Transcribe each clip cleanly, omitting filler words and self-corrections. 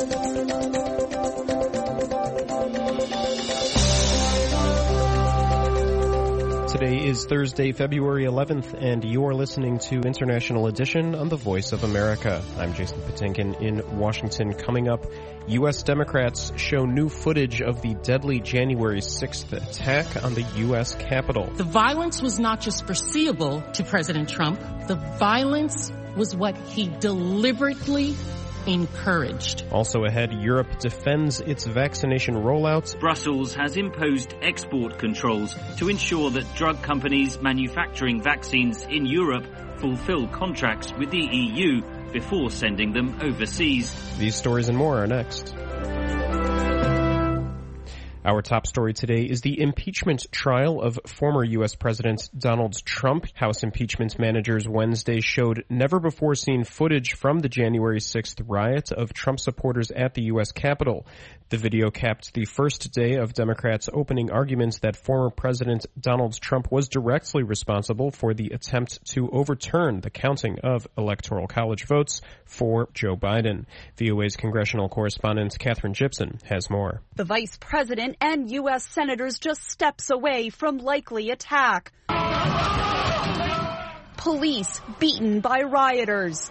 Today is Thursday, February 11th, and you're listening to International Edition on the Voice of America. I'm Jason Patinkin in Washington. Coming up, U.S. Democrats show new footage of the deadly January 6th attack on the U.S. Capitol. The violence was not just foreseeable to President Trump. The violence was what he deliberately encouraged. Also ahead, Europe defends its vaccination rollouts. Brussels has imposed export controls to ensure that drug companies manufacturing vaccines in Europe fulfill contracts with the EU before sending them overseas. These stories and more are next. Our top story today is the impeachment trial of former U.S. President Donald Trump. House impeachment managers Wednesday showed never-before-seen footage from the January 6th riot of Trump supporters at the U.S. Capitol. The video capped the first day of Democrats' opening arguments that former President Donald Trump was directly responsible for the attempt to overturn the counting of Electoral College votes for Joe Biden. VOA's congressional correspondent Catherine Gibson has more. The vice president and U.S. senators just steps away from likely attack. Police beaten by rioters.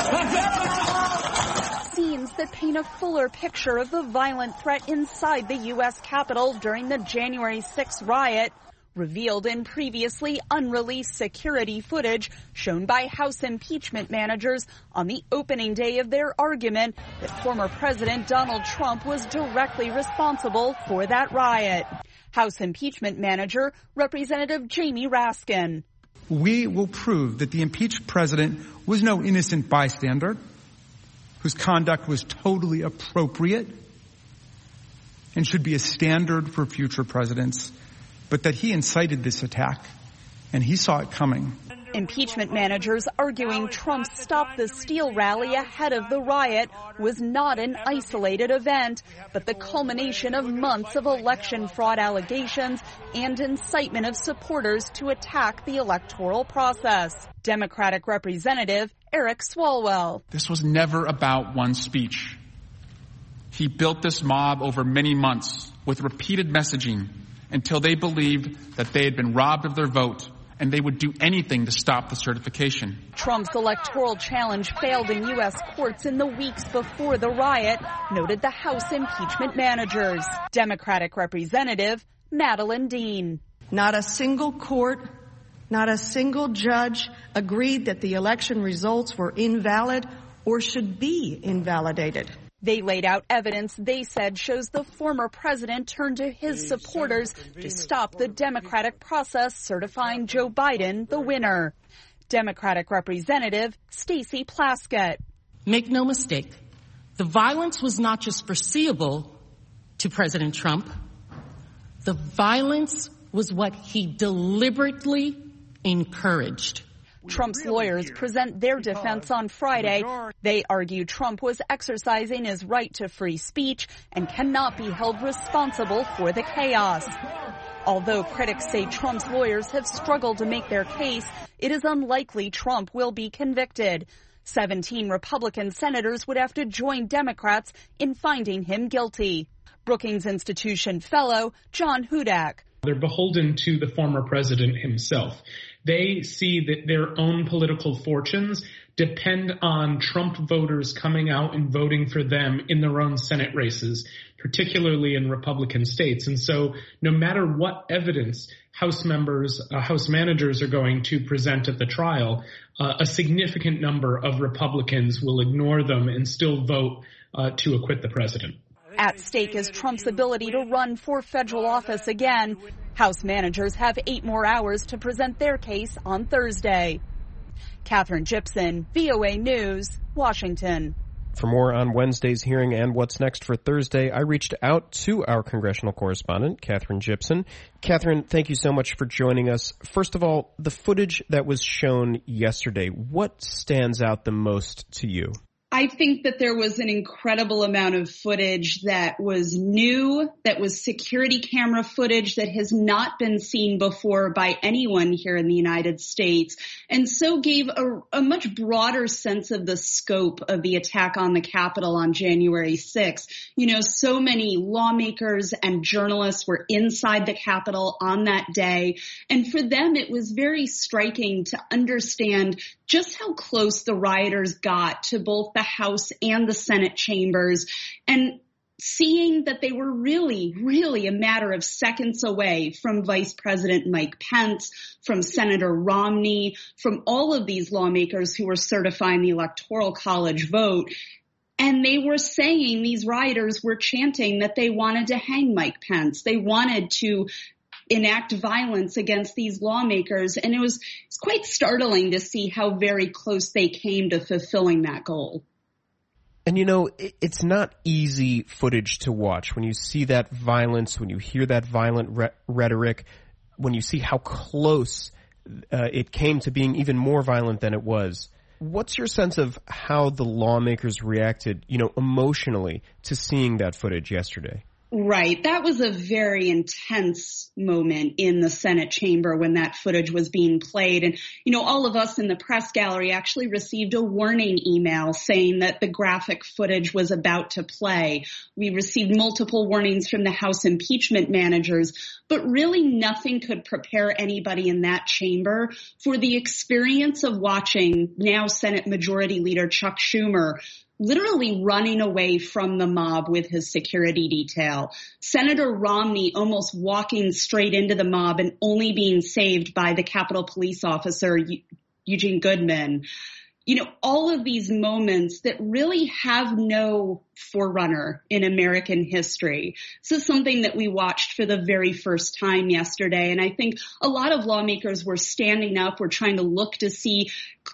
Scenes that paint a fuller picture of the violent threat inside the U.S. Capitol during the January 6th riot, revealed in previously unreleased security footage shown by House impeachment managers on the opening day of their argument that former President Donald Trump was directly responsible for that riot. House impeachment manager, Representative Jamie Raskin. We will prove that the impeached president was no innocent bystander, whose conduct was totally appropriate and should be a standard for future presidents, but that he incited this attack and he saw it coming. Impeachment managers arguing Trump stopped the Steele rally ahead of the riot was not an isolated event, but the culmination of months of election fraud allegations and incitement of supporters to attack the electoral process. Democratic Representative Eric Swalwell. This was never about one speech. He built this mob over many months with repeated messaging until they believed that they had been robbed of their vote and they would do anything to stop the certification. Trump's electoral challenge failed in U.S. courts in the weeks before the riot, noted the House impeachment managers. Democratic Representative Madeleine Dean. Not a single court, not a single judge agreed that the election results were invalid or should be invalidated. They laid out evidence they said shows the former president turned to his supporters to stop the Democratic process certifying Joe Biden the winner. Democratic Representative Stacey Plaskett. Make no mistake, the violence was not just foreseeable to President Trump. The violence was what he deliberately encouraged. Trump's lawyers present their defense on Friday. They argue Trump was exercising his right to free speech and cannot be held responsible for the chaos. Although critics say Trump's lawyers have struggled to make their case, it is unlikely Trump will be convicted. 17 Republican senators would have to join Democrats in finding him guilty. Brookings Institution fellow John Hudak. They're beholden to the former president himself. They see that their own political fortunes depend on Trump voters coming out and voting for them in their own Senate races, particularly in Republican states. And so no matter what evidence House managers are going to present at the trial, a significant number of Republicans will ignore them and still vote to acquit the president. At stake is Trump's ability to run for federal office again. House managers have 8 more hours to present their case on Thursday. Catherine Gibson, VOA News, Washington. For more on Wednesday's hearing and what's next for Thursday, I reached out to our congressional correspondent, Catherine Gibson. Catherine, thank you so much for joining us. First of all, the footage that was shown yesterday, what stands out the most to you? I think that there was an incredible amount of footage that was new, that was security camera footage that has not been seen before by anyone here in the United States, and so gave a much broader sense of the scope of the attack on the Capitol on January 6th. You know, so many lawmakers and journalists were inside the Capitol on that day, and for them it was very striking to understand just how close the rioters got to both the House and the Senate chambers, and seeing that they were really a matter of seconds away from Vice President Mike Pence, from Senator Romney, from all of these lawmakers who were certifying the Electoral College vote. And they were saying, these rioters were chanting that they wanted to hang Mike Pence. They wanted to enact violence against these lawmakers. And it's quite startling to see how very close they came to fulfilling that goal. And, you know, it's not easy footage to watch when you see that violence, when you hear that violent rhetoric, when you see how close it came to being even more violent than it was. What's your sense of how the lawmakers reacted, you know, emotionally to seeing that footage yesterday? Right. That was a very intense moment in the Senate chamber when that footage was being played. And, you know, all of us in the press gallery actually received a warning email saying that the graphic footage was about to play. We received multiple warnings from the House impeachment managers, but really nothing could prepare anybody in that chamber for the experience of watching now Senate Majority Leader Chuck Schumer literally running away from the mob with his security detail. Senator Romney almost walking straight into the mob and only being saved by the Capitol Police officer, Eugene Goodman. You know, all of these moments that really have no forerunner in American history. This is something that we watched for the very first time yesterday. And I think a lot of lawmakers were standing up, were trying to look to see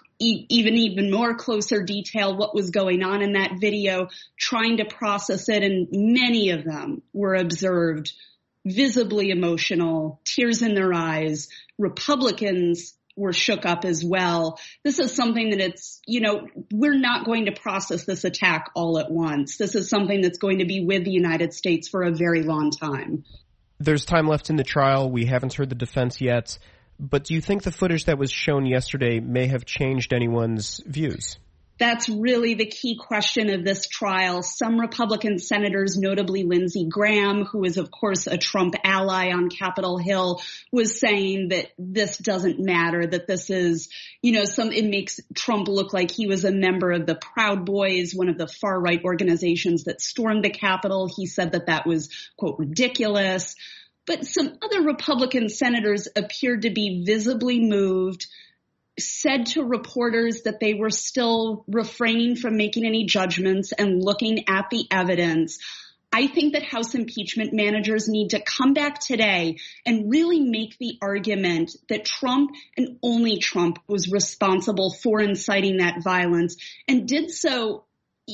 even more closer detail what was going on in that video, trying to process it. And many of them were observed visibly emotional, tears in their eyes. Republicans were shook up as well. This is something that we're not going to process this attack all at once. This is something that's going to be with the United States for a very long time. There's time left in the trial. We haven't heard the defense yet. But do you think the footage that was shown yesterday may have changed anyone's views? That's really the key question of this trial. Some Republican senators, notably Lindsey Graham, who is, of course, a Trump ally on Capitol Hill, was saying that this doesn't matter, that this is, it makes Trump look like he was a member of the Proud Boys, one of the far-right organizations that stormed the Capitol. He said that was, quote, ridiculous. But some other Republican senators appeared to be visibly moved, said to reporters that they were still refraining from making any judgments and looking at the evidence. I think that House impeachment managers need to come back today and really make the argument that Trump and only Trump was responsible for inciting that violence, and did so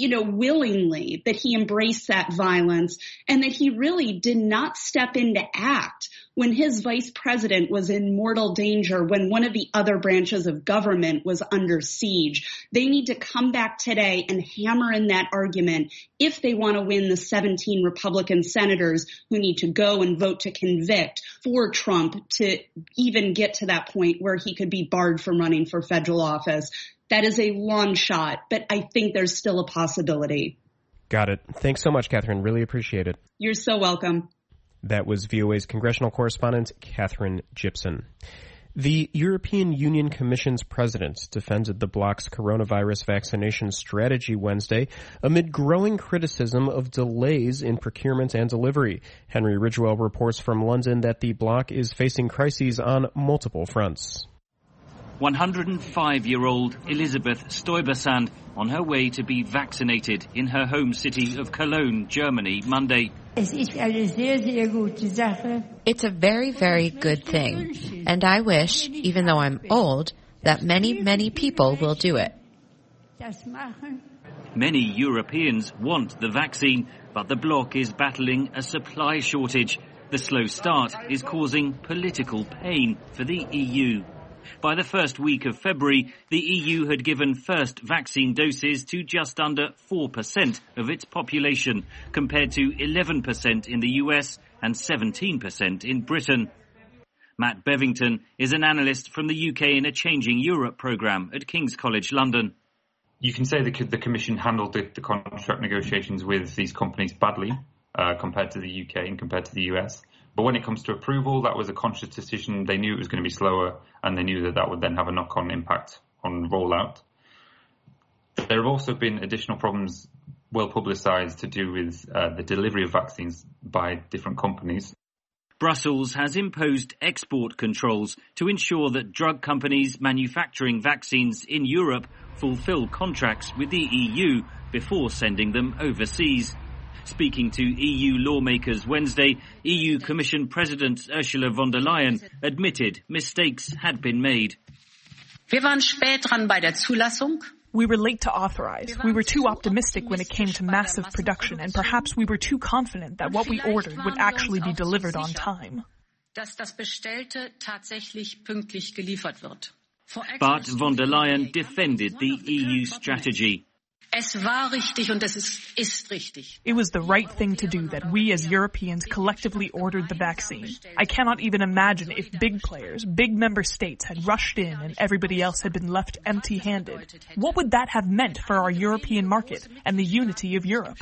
willingly, that he embraced that violence and that he really did not step into act when his vice president was in mortal danger, when one of the other branches of government was under siege. They need to come back today and hammer in that argument if they want to win the 17 Republican senators who need to go and vote to convict for Trump to even get to that point where he could be barred from running for federal office. That is a long shot, but I think there's still a possibility. Got it. Thanks so much, Catherine. Really appreciate it. You're so welcome. That was VOA's congressional correspondent, Catherine Gibson. The European Union Commission's president defended the bloc's coronavirus vaccination strategy Wednesday amid growing criticism of delays in procurement and delivery. Henry Ridgewell reports from London that the bloc is facing crises on multiple fronts. 105-year-old Elisabeth Stuyvesant on her way to be vaccinated in her home city of Cologne, Germany, Monday. It's a very, very good thing, and I wish, even though I'm old, that many, many people will do it. Many Europeans want the vaccine, but the bloc is battling a supply shortage. The slow start is causing political pain for the EU. By the first week of February, the EU had given first vaccine doses to just under 4% of its population, compared to 11% in the US and 17% in Britain. Matt Bevington is an analyst from the UK in a Changing Europe programme at King's College London. You can say the Commission handled the contract negotiations with these companies badly compared to the UK and compared to the US. But when it comes to approval, that was a conscious decision. They knew it was going to be slower, and they knew that would then have a knock-on impact on rollout. There have also been additional problems well publicised to do with the delivery of vaccines by different companies. Brussels has imposed export controls to ensure that drug companies manufacturing vaccines in Europe fulfil contracts with the EU before sending them overseas. Speaking to EU lawmakers Wednesday, EU Commission President Ursula von der Leyen admitted mistakes had been made. Wir waren spät dran bei der Zulassung. We were late to authorize. We were too optimistic when it came to massive production, and perhaps we were too confident that what we ordered would actually be delivered on time. Dass das Bestellte tatsächlich pünktlich geliefert wird. But von der Leyen defended the EU strategy. Es war richtig und es ist richtig. It was the right thing to do that we as Europeans collectively ordered the vaccine. I cannot even imagine if big players, big member states had rushed in and everybody else had been left empty-handed. What would that have meant for our European market and the unity of Europe?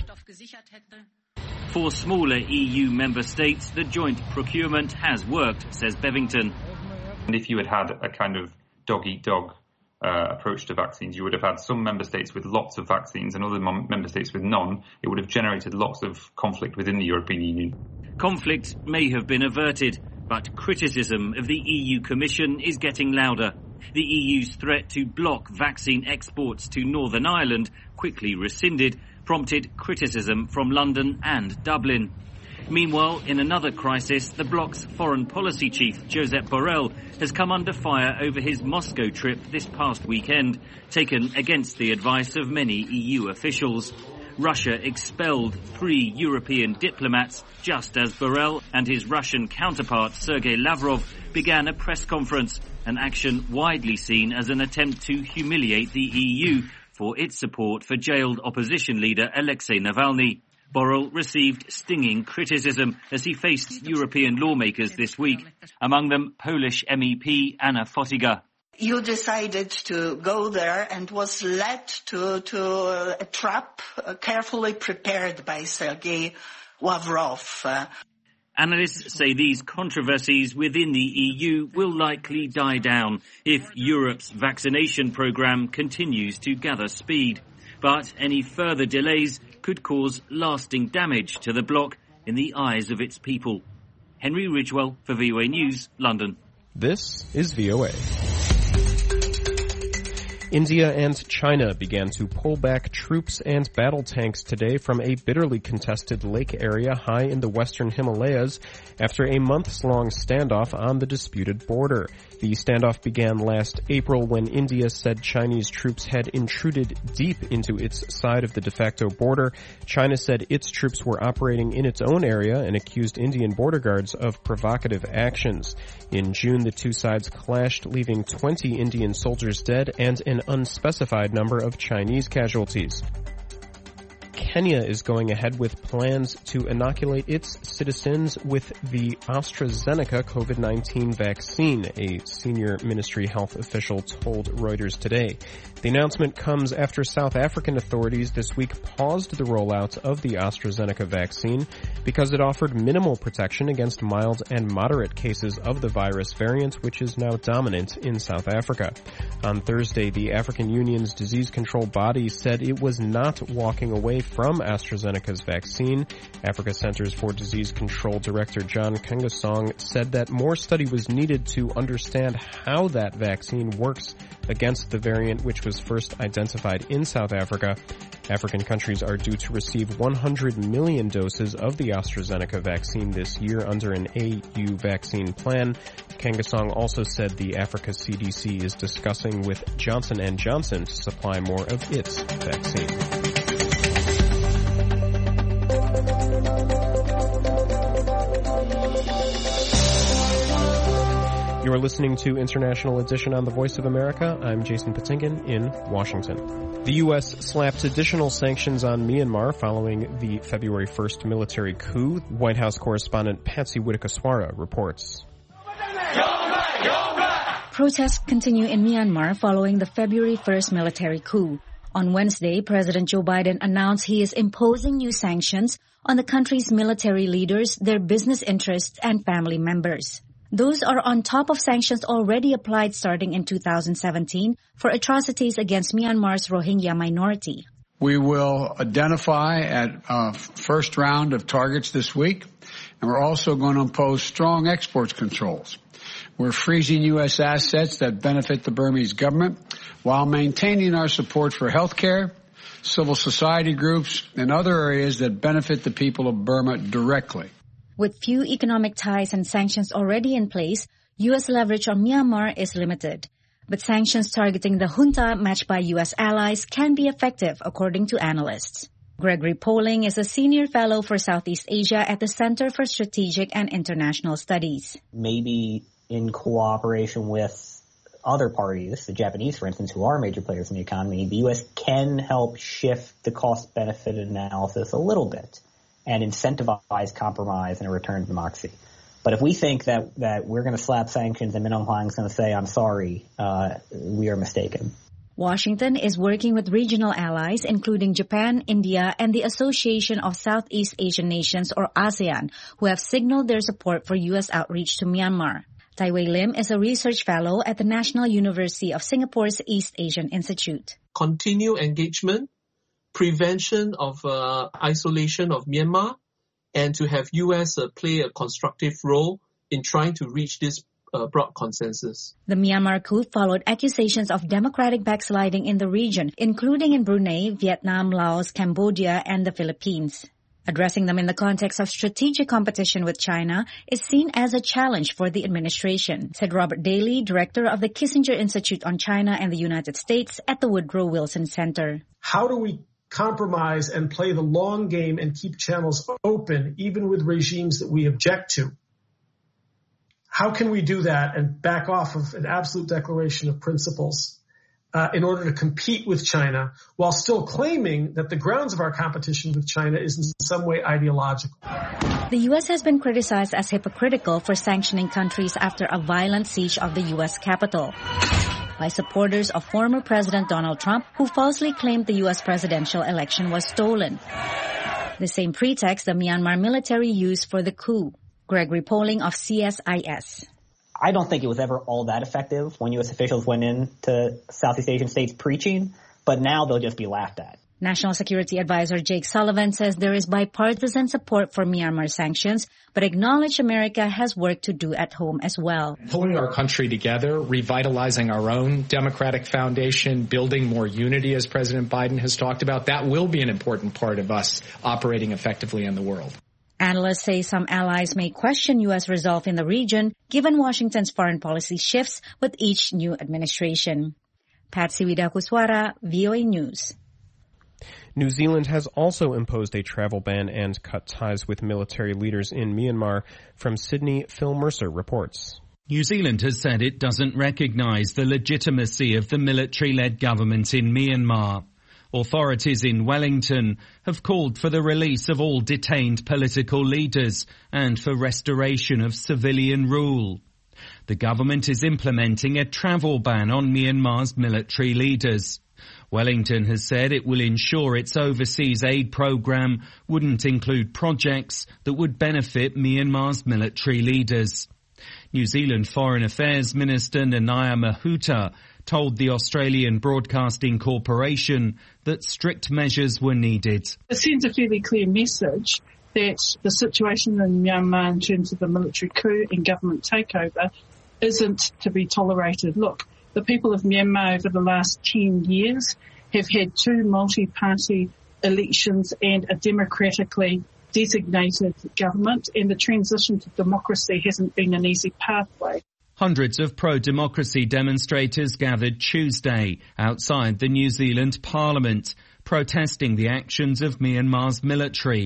For smaller EU member states, the joint procurement has worked, says Bevington. And if you had a kind of dog-eat-dog approach to vaccines, you would have had some member states with lots of vaccines and other member states with none. It would have generated lots of conflict within the European Union. Conflict may have been averted, but criticism of the EU Commission is getting louder. The EU's threat to block vaccine exports to Northern Ireland, quickly rescinded, prompted criticism from London and Dublin. Meanwhile, in another crisis, the bloc's foreign policy chief, Josep Borrell, has come under fire over his Moscow trip this past weekend, taken against the advice of many EU officials. Russia expelled 3 European diplomats just as Borrell and his Russian counterpart, Sergei Lavrov, began a press conference, an action widely seen as an attempt to humiliate the EU for its support for jailed opposition leader Alexei Navalny. Borrell received stinging criticism as he faced European lawmakers this week, among them Polish MEP Anna Fotyga. You decided to go there and was led to a trap carefully prepared by Sergei Lavrov. Analysts say these controversies within the EU will likely die down if Europe's vaccination programme continues to gather speed. But any further delays could cause lasting damage to the bloc in the eyes of its people. Henry Ridgewell for VOA News, London. This is VOA. India and China began to pull back troops and battle tanks today from a bitterly contested lake area high in the western Himalayas after a months-long standoff on the disputed border. The standoff began last April when India said Chinese troops had intruded deep into its side of the de facto border. China said its troops were operating in its own area and accused Indian border guards of provocative actions. In June, the two sides clashed, leaving 20 Indian soldiers dead and an unspecified number of Chinese casualties. Kenya is going ahead with plans to inoculate its citizens with the AstraZeneca COVID-19 vaccine, a senior ministry health official told Reuters today. The announcement comes after South African authorities this week paused the rollout of the AstraZeneca vaccine because it offered minimal protection against mild and moderate cases of the virus variant, which is now dominant in South Africa. On Thursday, the African Union's disease control body said it was not walking away from AstraZeneca's vaccine. Africa Centers for Disease Control Director John Kengasong said that more study was needed to understand how that vaccine works against the variant, which was first identified in South Africa. African countries are due to receive 100 million doses of the AstraZeneca vaccine this year under an AU vaccine plan. Kengasong also said the Africa CDC is discussing with Johnson & Johnson to supply more of its vaccine. You're listening to International Edition on the Voice of America. I'm Jason Patinkin in Washington. The U.S. slapped additional sanctions on Myanmar following the February 1st military coup. White House correspondent Patsy Widakuswara reports. Protests continue in Myanmar following the February 1st military coup. On Wednesday, President Joe Biden announced he is imposing new sanctions on the country's military leaders, their business interests, and family members. Those are on top of sanctions already applied starting in 2017 for atrocities against Myanmar's Rohingya minority. We will identify at first round of targets this week, and we're also going to impose strong exports controls. We're freezing U.S. assets that benefit the Burmese government while maintaining our support for health care, civil society groups, and other areas that benefit the people of Burma directly. With few economic ties and sanctions already in place, U.S. leverage on Myanmar is limited. But sanctions targeting the junta matched by U.S. allies can be effective, according to analysts. Gregory Poling is a senior fellow for Southeast Asia at the Center for Strategic and International Studies. Maybe in cooperation with other parties, the Japanese, for instance, who are major players in the economy, the U.S. can help shift the cost-benefit analysis a little bit and incentivize compromise and a return to democracy. But if we think that we're going to slap sanctions and Min Aung Hlaing is going to say, I'm sorry, we are mistaken. Washington is working with regional allies, including Japan, India, and the Association of Southeast Asian Nations, or ASEAN, who have signaled their support for U.S. outreach to Myanmar. Tai Wei Lim is a research fellow at the National University of Singapore's East Asian Institute. Continue engagement, prevention of isolation of Myanmar, and to have U.S. play a constructive role in trying to reach this broad consensus. The Myanmar coup followed accusations of democratic backsliding in the region, including in Brunei, Vietnam, Laos, Cambodia, and the Philippines. Addressing them in the context of strategic competition with China is seen as a challenge for the administration, said Robert Daly, director of the Kissinger Institute on China and the United States at the Woodrow Wilson Center. How do we compromise and play the long game and keep channels open, even with regimes that we object to? How can we do that and back off of an absolute declaration of principles in order to compete with China while still claiming that the grounds of our competition with China is in some way ideological? The U.S. has been criticized as hypocritical for sanctioning countries after a violent siege of the U.S. Capitol by supporters of former President Donald Trump, who falsely claimed the U.S. presidential election was stolen. The same pretext the Myanmar military used for the coup. Gregory Poling of CSIS. I don't think it was ever all that effective when U.S. officials went into Southeast Asian states preaching, but now they'll just be laughed at. National Security Advisor Jake Sullivan says there is bipartisan support for Myanmar sanctions, but acknowledged America has work to do at home as well. Pulling our country together, revitalizing our own democratic foundation, building more unity, as President Biden has talked about, that will be an important part of us operating effectively in the world. Analysts say some allies may question U.S. resolve in the region, given Washington's foreign policy shifts with each new administration. Patsy Widakuswara, VOA News. New Zealand has also imposed a travel ban and cut ties with military leaders in Myanmar. From Sydney, Phil Mercer reports. New Zealand has said it doesn't recognise the legitimacy of the military-led government in Myanmar. Authorities in Wellington have called for the release of all detained political leaders and for restoration of civilian rule. The government is implementing a travel ban on Myanmar's military leaders. Wellington has said it will ensure its overseas aid program wouldn't include projects that would benefit Myanmar's military leaders. New Zealand Foreign Affairs Minister Nanaia Mahuta told the Australian Broadcasting Corporation that strict measures were needed. It sends a fairly clear message that the situation in Myanmar in terms of the military coup and government takeover isn't to be tolerated. Look, the people of Myanmar over the last 10 years have had 2 multi-party elections and a democratically designated government, and the transition to democracy hasn't been an easy pathway. Hundreds of pro-democracy demonstrators gathered Tuesday outside the New Zealand Parliament, protesting the actions of Myanmar's military.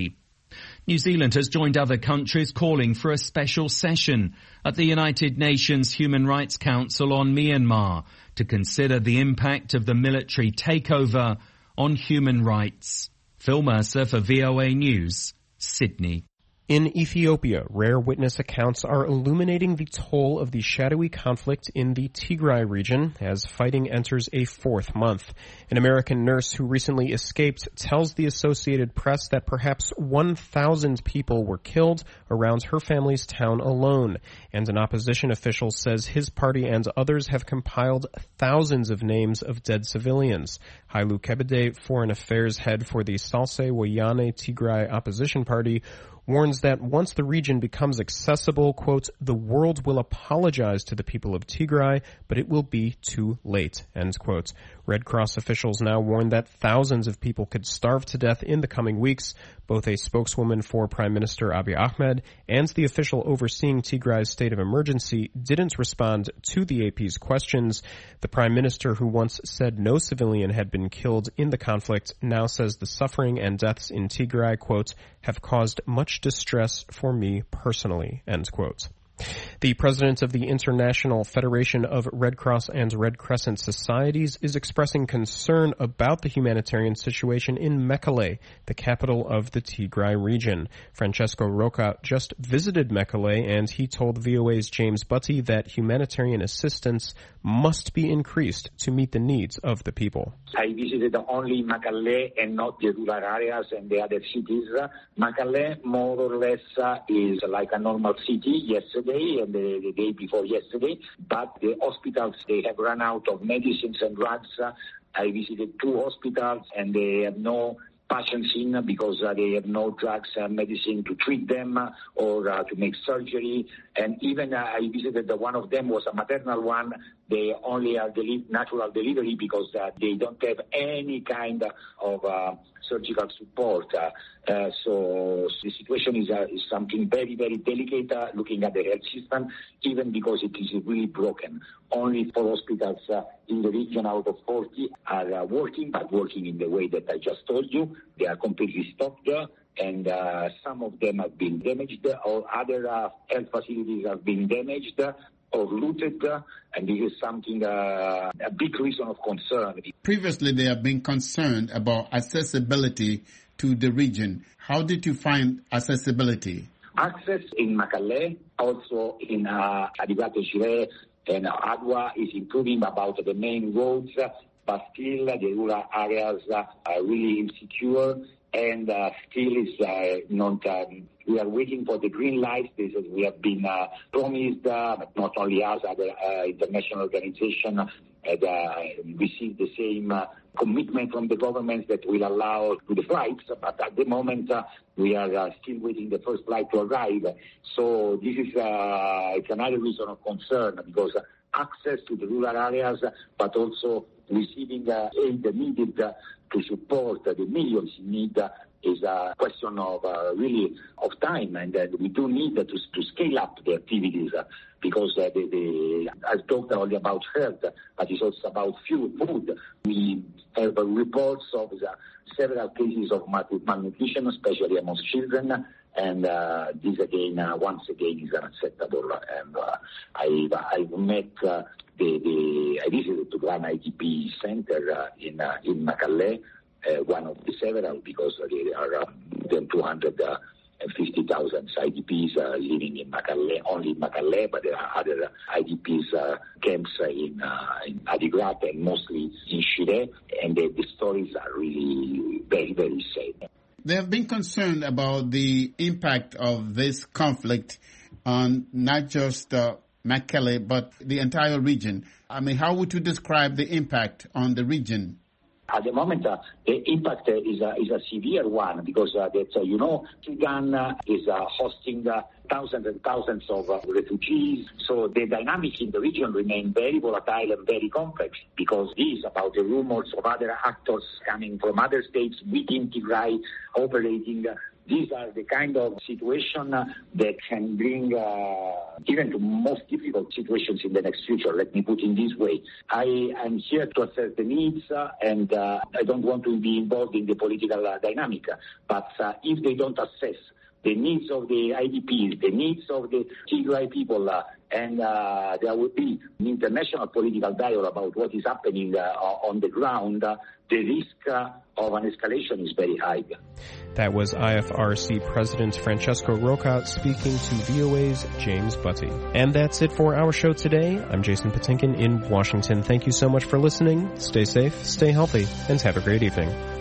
New Zealand has joined other countries calling for a special session at the United Nations Human Rights Council on Myanmar to consider the impact of the military takeover on human rights. Phil Mercer for VOA News, Sydney. In Ethiopia, rare witness accounts are illuminating the toll of the shadowy conflict in the Tigray region as fighting enters a fourth month. An American nurse who recently escaped tells the Associated Press that perhaps 1,000 people were killed around her family's town alone. And an opposition official says his party and others have compiled thousands of names of dead civilians. Hailu Kebede, foreign affairs head for the Salse Wayane Tigray opposition party, warns that once the region becomes accessible, quote, the world will apologize to the people of Tigray, but it will be too late, end quote. Red Cross officials now warn that thousands of people could starve to death in the coming weeks. Both a spokeswoman for Prime Minister Abiy Ahmed and the official overseeing Tigray's state of emergency didn't respond to the AP's questions. The Prime Minister, who once said no civilian had been killed in the conflict, now says the suffering and deaths in Tigray, quote, have caused much distress for me personally, end quote. The president of the International Federation of Red Cross and Red Crescent Societies is expressing concern about the humanitarian situation in Mekelle, the capital of the Tigray region. Francesco Roca just visited Mekelle, and he told VOA's James Butty that humanitarian assistance must be increased to meet the needs of the people. I visited only Mekelle and not the rural areas and the other cities. Mekelle, more or less, is like a normal city yesterday and the day before yesterday, but the hospitals, they have run out of medicines and drugs. I visited 2 hospitals and they have no patients in because they have no drugs and medicine to treat them or to make surgery. And even I visited one of them was a maternal one. They only are natural delivery because they don't have any kind of surgical support. So the situation is something very, very delicate looking at the health system, even because it is really broken. Only 4 hospitals in the region out of 40 are working, but working in the way that I just told you. They are completely stopped, and some of them have been damaged, or other health facilities have been damaged or looted, and this is something, a big reason of concern. Previously, they have been concerned about accessibility to the region. How did you find accessibility? Access in Mekelle, also in Adigate-Shire and Adwa is improving about the main roads, but still the rural areas are really insecure and still is not. We are waiting for the green light. This is, we have been promised, but not only us, other international organizations received the same commitment from the government that will allow to the flights. But at the moment, we are still waiting the first flight to arrive. So this is it's another reason of concern because access to the rural areas, but also receiving aid needed to support the millions in need is a question of really of time, and we do need to scale up the activities because I've talked only about health, but it's also about food. We have reports of several cases of malnutrition, especially amongst children, and this again, once again, is unacceptable. And I've met I visited one IDP center in Mekelle, one of the several, because there are more than 250,000 IDPs living in Mekelle, only in Mekelle, but there are other IDPs camps in Adigrat and mostly in Shire, and the stories are really very, very sad. They have been concerned about the impact of this conflict on not just Mekelle, but the entire region. I mean, how would you describe the impact on the region? At the moment, the impact is a severe one because Sudan is hosting thousands and thousands of refugees. So the dynamics in the region remain very volatile and very complex because this about the rumors of other actors coming from other states within Tigray operating. These are the kind of situation that can bring even to most difficult situations in the next future. Let me put it this way. I am here to assess the needs and I don't want to be involved in the political dynamic. But if they don't assess the needs of the IDPs, the needs of the Tigray people, and there will be an international political dialogue about what is happening on the ground, the risk of an escalation is very high. That was IFRC President Francesco Rocca speaking to VOA's James Butty. And that's it for our show today. I'm Jason Patinkin in Washington. Thank you so much for listening. Stay safe, stay healthy, and have a great evening.